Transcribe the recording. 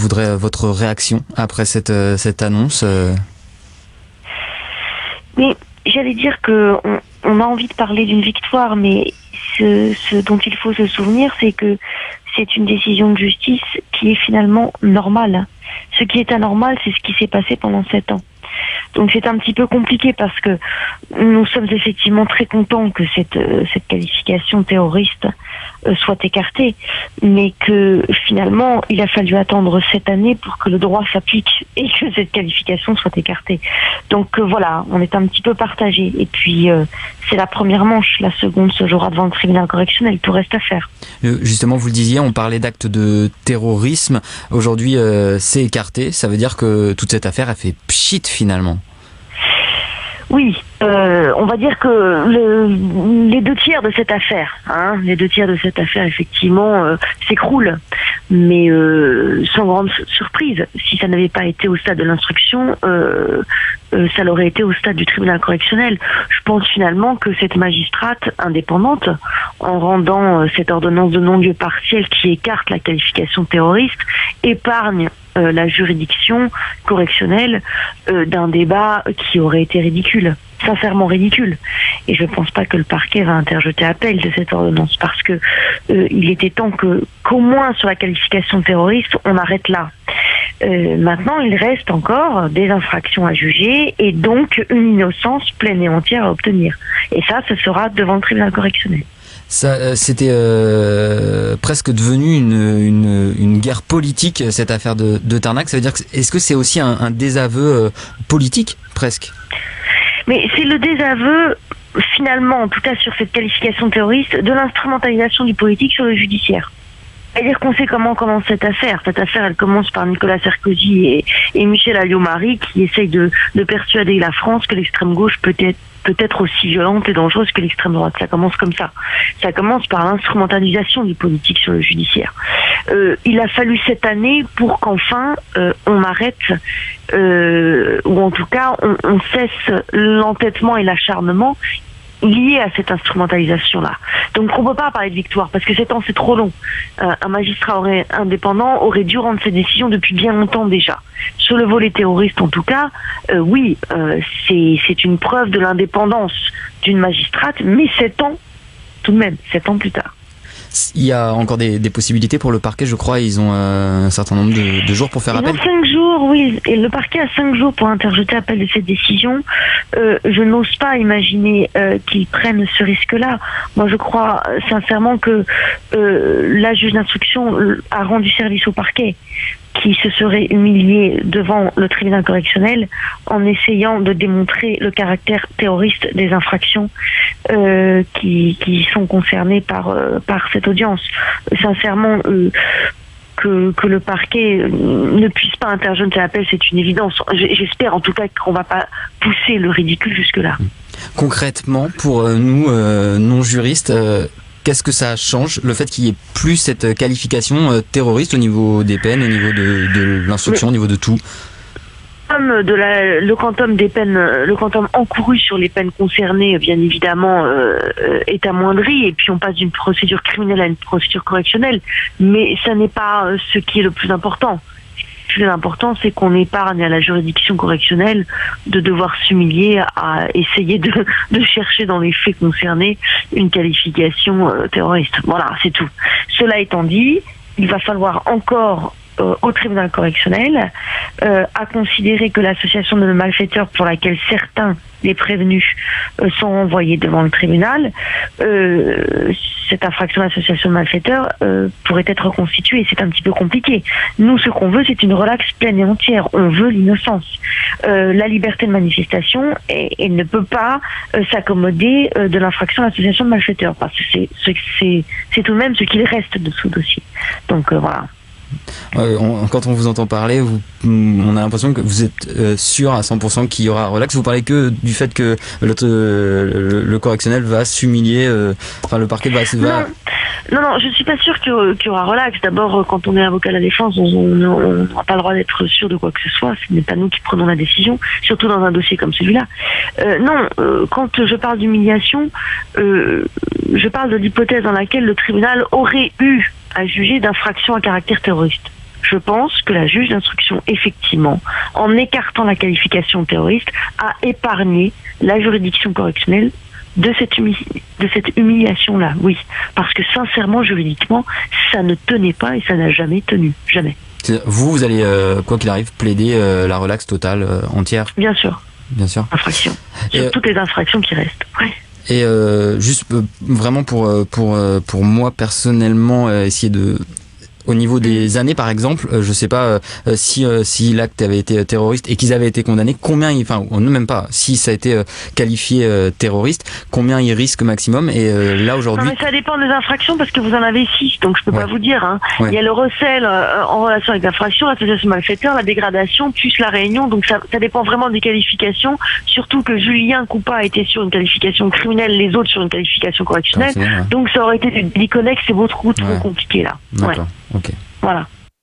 voudrais votre réaction après cette annonce. Mais j'allais dire que on a envie de parler d'une victoire, mais ce dont il faut se souvenir, c'est que c'est une décision de justice qui est finalement normale. Ce qui est anormal, c'est ce qui s'est passé pendant 7 ans. Donc c'est un petit peu compliqué parce que nous sommes effectivement très contents que cette qualification terroriste soit écartée, mais que finalement il a fallu attendre 7 années pour que le droit s'applique et que cette qualification soit écartée. Donc voilà, on est un petit peu partagé. Et puis c'est la première manche, la seconde se jouera devant le tribunal correctionnel, tout reste à faire. Justement, vous le disiez, on parlait d'actes de terrorisme. Aujourd'hui, c'est écarté. Ça veut dire que toute cette affaire a fait pchit finalement. Oui, on va dire que les 2 tiers de cette affaire, effectivement, s'écroulent. Mais sans grande surprise, si ça n'avait pas été au stade de l'instruction, ça l'aurait été au stade du tribunal correctionnel. Je pense finalement que cette magistrate indépendante, en rendant cette ordonnance de non-lieu partiel qui écarte la qualification terroriste, épargne la juridiction correctionnelle d'un débat qui aurait été ridicule, sincèrement ridicule. Et je ne pense pas que le parquet va interjeter appel de cette ordonnance parce que il était temps qu'au moins sur la qualification terroriste, on arrête là. Maintenant, il reste encore des infractions à juger et donc une innocence pleine et entière à obtenir. Et ça, ce sera devant le tribunal correctionnel. Ça, c'était presque devenu une guerre politique, cette affaire de Tarnac. Ça veut dire est-ce que c'est aussi un désaveu politique, presque ? Mais c'est le désaveu, finalement, en tout cas sur cette qualification terroriste, de l'instrumentalisation du politique sur le judiciaire. C'est-à-dire qu'on sait comment commence cette affaire. Cette affaire, elle commence par Nicolas Sarkozy et Michel Alliot-Marie qui essayent de persuader la France que l'extrême gauche peut être aussi violente et dangereuse que l'extrême droite. Ça commence comme ça. Ça commence par l'instrumentalisation du politique sur le judiciaire. Il a fallu 7 années pour qu'enfin on arrête, ou en tout cas on cesse l'entêtement et l'acharnement lié à cette instrumentalisation-là. Donc on ne peut pas parler de victoire parce que 7 ans c'est trop long. Un magistrat indépendant aurait dû rendre ses décisions depuis bien longtemps déjà. Sur le volet terroriste en tout cas, oui, c'est une preuve de l'indépendance d'une magistrate, mais 7 ans, tout de même, 7 ans plus tard. Il y a encore des possibilités pour le parquet, je crois. Ils ont un certain nombre de jours pour faire appel. Ils ont 5 jours, oui. Et le parquet a 5 jours pour interjeter appel de cette décision. Je n'ose pas imaginer qu'ils prennent ce risque-là. Moi, je crois sincèrement que la juge d'instruction a rendu service au parquet, qui se serait humilié devant le tribunal correctionnel en essayant de démontrer le caractère terroriste des infractions qui sont concernées par cette audience. Sincèrement, que le parquet ne puisse pas interjeter appel, c'est une évidence. J'espère en tout cas qu'on ne va pas pousser le ridicule jusque-là. Concrètement, pour nous, non-juristes, qu'est-ce que ça change, le fait qu'il n'y ait plus cette qualification terroriste au niveau des peines, au niveau de l'instruction, au niveau de tout ? Le quantum des peines, le quantum encouru sur les peines concernées, bien évidemment, est amoindri, et puis on passe d'une procédure criminelle à une procédure correctionnelle. Mais ça n'est pas ce qui est le plus important. Le plus important, c'est qu'on épargne à la juridiction correctionnelle de devoir s'humilier à essayer de chercher dans les faits concernés une qualification terroriste. Voilà, c'est tout. Cela étant dit, il va falloir encore au tribunal correctionnel à considérer que l'association de malfaiteurs pour laquelle certains des prévenus sont envoyés devant le tribunal, cette infraction d'association de malfaiteurs pourrait être reconstituée. C'est un petit peu compliqué. Nous, ce qu'on veut, c'est une relaxe pleine et entière. On veut l'innocence. La liberté de manifestation, elle ne peut pas s'accommoder de l'infraction d'association de malfaiteurs, parce que c'est tout de même ce qu'il reste de ce dossier. Donc voilà. Quand on vous entend parler, on a l'impression que vous êtes sûr à 100% qu'il y aura relax. Vous parlez que du fait que le correctionnel va s'humilier, enfin le parquet va... Non, je suis pas sûre qu'il y aura relax. D'abord, quand on est avocat de la défense, on n'a pas le droit d'être sûr de quoi que ce soit. Ce n'est pas nous qui prenons la décision, surtout dans un dossier comme celui-là. Quand je parle d'humiliation, je parle de l'hypothèse dans laquelle le tribunal aurait eu à juger d'infraction à caractère terroriste. Je pense que la juge d'instruction, effectivement, en écartant la qualification terroriste, a épargné la juridiction correctionnelle de cette humiliation-là, oui. Parce que sincèrement, juridiquement, ça ne tenait pas et ça n'a jamais tenu. Jamais. Vous allez, quoi qu'il arrive, plaider la relaxe totale, entière? Bien sûr. Bien sûr. Infraction. Sur toutes les infractions qui restent. Ouais. Et juste vraiment pour moi personnellement, essayer de... Au niveau des années, par exemple, je sais pas si l'acte avait été terroriste et qu'ils avaient été condamnés, combien, enfin, même pas, si ça a été qualifié terroriste, combien ils risquent maximum. Et là aujourd'hui. Non, mais ça dépend des infractions parce que vous en avez 6, donc je peux pas vous dire. Hein. Ouais. Il y a le recel en relation avec l'infraction, l'association malfaiteur, la dégradation, plus la réunion. Donc ça dépend vraiment des qualifications. Surtout que Julien Coupa était sur une qualification criminelle, les autres sur une qualification correctionnelle. Donc ça aurait été du délit connexe, c'est beaucoup trop compliqué là. D'accord. Ouais. Ok. Voilà.